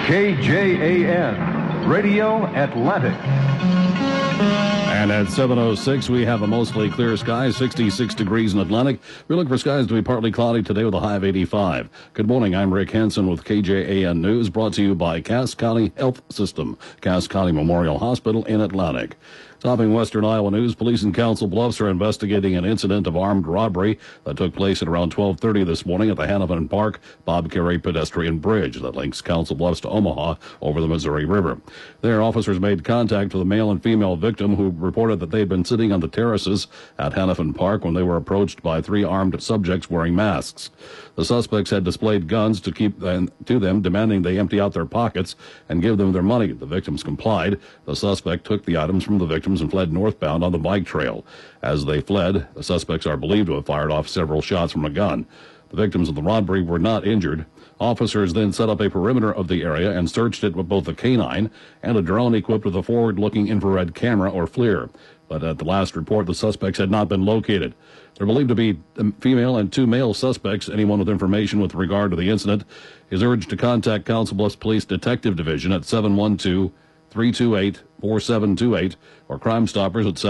KJAN, Radio Atlantic. And at 7:06, we have a mostly clear sky, 66 degrees in Atlantic. We look for skies to be partly cloudy today with a high of 85. Good morning, I'm Rick Hansen with KJAN News, brought to you by Cass County Health System, Cass County Memorial Hospital in Atlantic. Topping Western Iowa news, police in Council Bluffs are investigating an incident of armed robbery that took place at around 12:30 this morning at the Hannafin Park Bob Carey pedestrian bridge that links Council Bluffs to Omaha over the Missouri River. There, officers made contact with a male and female victim who reported that they had been sitting on the terraces at Hannafin Park when they were approached by three armed subjects wearing masks. The suspects had displayed guns to them, demanding they empty out their pockets and give them their money. The victims complied. The suspect took the items from the victims and fled northbound on the bike trail. As they fled, the suspects are believed to have fired off several shots from a gun. The victims of the robbery were not injured. Officers then set up a perimeter of the area and searched it with both a canine and a drone equipped with a forward-looking infrared camera or FLIR. But at the last report, the suspects had not been located. They're believed to be a female and two male suspects. Anyone with information with regard to the incident is urged to contact Council Bluffs Police Detective Division at 712-328-4728 or Crime Stoppers at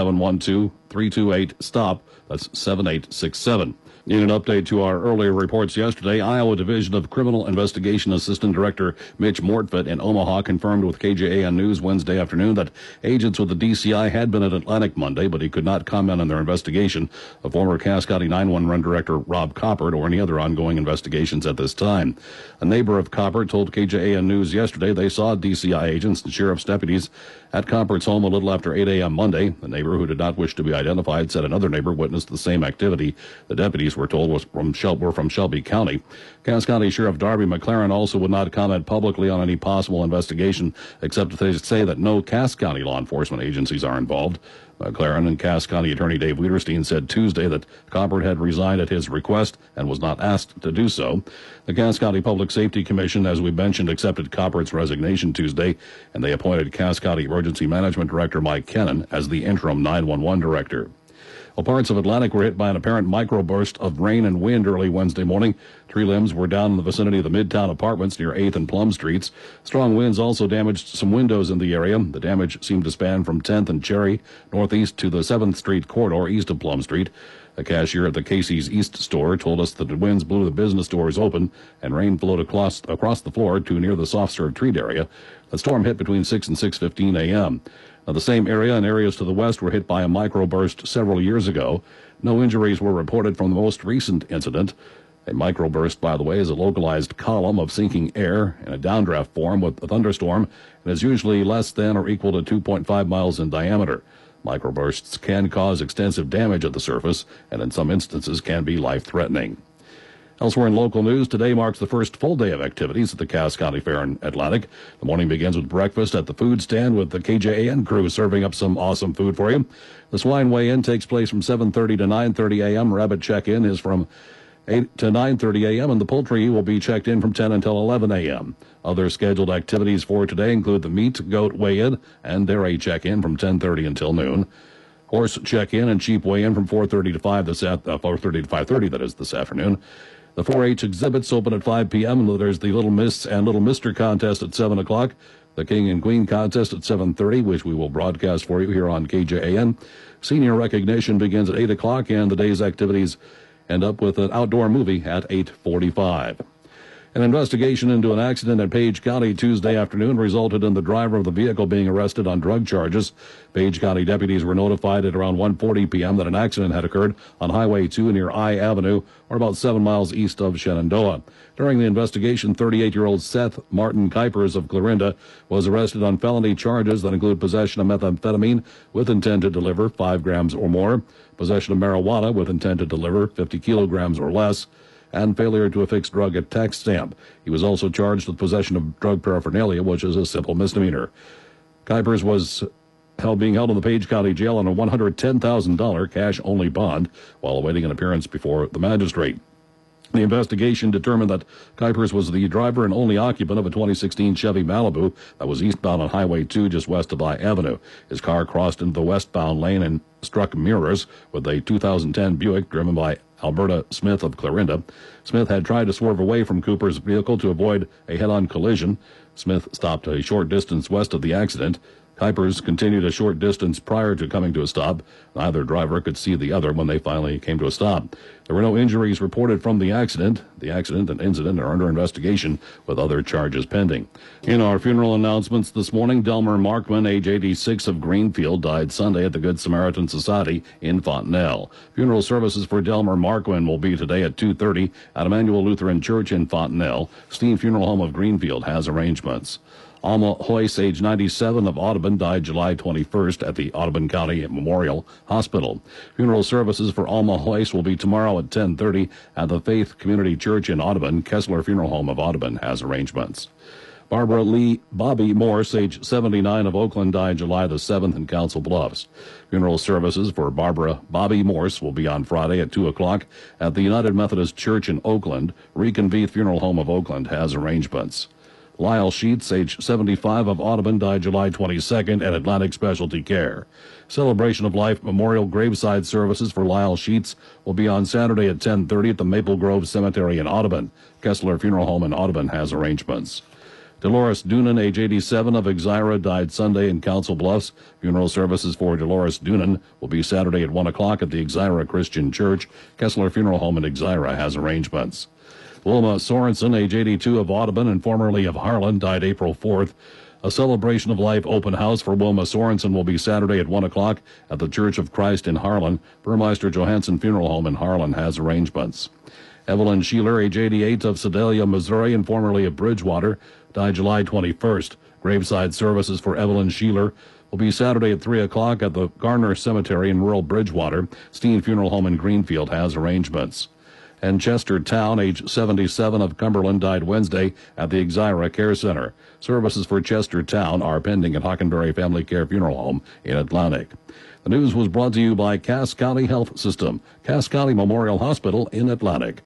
712-328-STOP. That's 7867. In an update to our earlier reports yesterday, Iowa Division of Criminal Investigation Assistant Director Mitch Mortfett in Omaha confirmed with KJAN News Wednesday afternoon that agents with the DCI had been at Atlantic Monday, but he could not comment on their investigation of former Cass County 911 Director Rob Coppert or any other ongoing investigations at this time. A neighbor of Coppert told KJAN News yesterday they saw DCI agents and sheriff's deputies at Coppert's home a little after 8 a.m. Monday. The neighbor, who did not wish to be identified, said another neighbor witnessed the same activity. The deputies were told were from Shelby County. Cass County Sheriff Darby McLaren also would not comment publicly on any possible investigation, except to say that no Cass County law enforcement agencies are involved. McLaren and Cass County Attorney Dave Wiederstein said Tuesday that Coppert had resigned at his request and was not asked to do so. The Cass County Public Safety Commission, as we mentioned, accepted Coppert's resignation Tuesday, and they appointed Cass County Emergency Management Director Mike Kennan as the interim 911 director. Well, parts of Atlantic were hit by an apparent microburst of rain and wind early Wednesday morning. Tree limbs were down in the vicinity of the Midtown apartments near 8th and Plum Streets. Strong winds also damaged some windows in the area. The damage seemed to span from 10th and Cherry northeast to the 7th Street corridor east of Plum Street. A cashier at the Casey's East store told us that the winds blew the business doors open and rain flowed across the floor to near the soft-serve treat area. The storm hit between 6 and 6:15 a.m. Now, the same area and areas to the west were hit by a microburst several years ago. No injuries were reported from the most recent incident. A microburst, by the way, is a localized column of sinking air in a downdraft form with a thunderstorm and is usually less than or equal to 2.5 miles in diameter. Microbursts can cause extensive damage at the surface and in some instances can be life-threatening. Elsewhere in local news, today marks the first full day of activities at the Cass County Fair in Atlantic. The morning begins with breakfast at the food stand with the KJAN crew serving up some awesome food for you. The swine weigh-in takes place from 7:30 to 9:30 a.m. Rabbit check-in is from 8 to 9:30 a.m. and the poultry will be checked in from 10 until 11 a.m. Other scheduled activities for today include the meat, goat weigh-in and dairy check-in from 10:30 until noon. Horse check-in and sheep weigh-in from 4:30 to 5:30 that is this afternoon. The 4-H exhibits open at 5 p.m. and there's the Little Miss and Little Mister contest at 7 o'clock. The King and Queen contest at 7:30, which we will broadcast for you here on KJAN. Senior recognition begins at 8 o'clock, and the day's activities end up with an outdoor movie at 8:45. An investigation into an accident in Page County Tuesday afternoon resulted in the driver of the vehicle being arrested on drug charges. Page County deputies were notified at around 1:40 p.m. that an accident had occurred on Highway 2 near I Avenue, or about 7 miles east of Shenandoah. During the investigation, 38-year-old Seth Martin Kuipers of Clarinda was arrested on felony charges that include possession of methamphetamine with intent to deliver 5 grams or more, possession of marijuana with intent to deliver 50 kilograms or less, and failure to affix drug at tax stamp. He was also charged with possession of drug paraphernalia, which is a simple misdemeanor. Kuipers was being held in the Page County Jail on a $110,000 cash-only bond while awaiting an appearance before the magistrate. The investigation determined that Kuipers was the driver and only occupant of a 2016 Chevy Malibu that was eastbound on Highway 2 just west of I Avenue. His car crossed into the westbound lane and struck mirrors with a 2010 Buick driven by Alberta Smith of Clarinda. Smith had tried to swerve away from Cooper's vehicle to avoid a head-on collision. Smith stopped a short distance west of the accident. Kuipers continued a short distance prior to coming to a stop. Neither driver could see the other when they finally came to a stop. There were no injuries reported from the accident. The accident and incident are under investigation with other charges pending. In our funeral announcements this morning, Delmer Markman, age 86 of Greenfield, died Sunday at the Good Samaritan Society in Fontenelle. Funeral services for Delmer Markman will be today at 2:30 at Emmanuel Lutheran Church in Fontenelle. Steen Funeral Home of Greenfield has arrangements. Alma Hoyce, age 97 of Audubon, died July 21st at the Audubon County Memorial Hospital. Funeral services for Alma Hoyce will be tomorrow at 10:30 at the Faith Community Church in Audubon. Kessler Funeral Home of Audubon has arrangements. Barbara Lee Bobby Morse, age 79 of Oakland, died July the 7th in Council Bluffs. Funeral services for Barbara Bobby Morse will be on Friday at 2 o'clock at the United Methodist Church in Oakland. Reconvene Funeral Home of Oakland has arrangements. Lyle Sheets, age 75 of Audubon, died July 22nd at Atlantic Specialty Care. Celebration of Life Memorial Graveside services for Lyle Sheets will be on Saturday at 10:30 at the Maple Grove Cemetery in Audubon. Kessler Funeral Home in Audubon has arrangements. Dolores Doonan, age 87 of Exira, died Sunday in Council Bluffs. Funeral services for Dolores Doonan will be Saturday at 1 o'clock at the Exira Christian Church. Kessler Funeral Home in Exira has arrangements. Wilma Sorensen, age 82 of Audubon and formerly of Harlan, died April 4th. A Celebration of Life open house for Wilma Sorensen will be Saturday at 1 o'clock at the Church of Christ in Harlan. Burmeister Johansson Funeral Home in Harlan has arrangements. Evelyn Sheeler, age 88 of Sedalia, Missouri and formerly of Bridgewater, died July 21st. Graveside services for Evelyn Sheeler will be Saturday at 3 o'clock at the Garner Cemetery in rural Bridgewater. Steen Funeral Home in Greenfield has arrangements. And Chester Town, age 77 of Cumberland, died Wednesday at the Exira Care Center. Services for Chester Town are pending at Hockenberry Family Care Funeral Home in Atlantic. The news was brought to you by Cass County Health System, Cass County Memorial Hospital in Atlantic.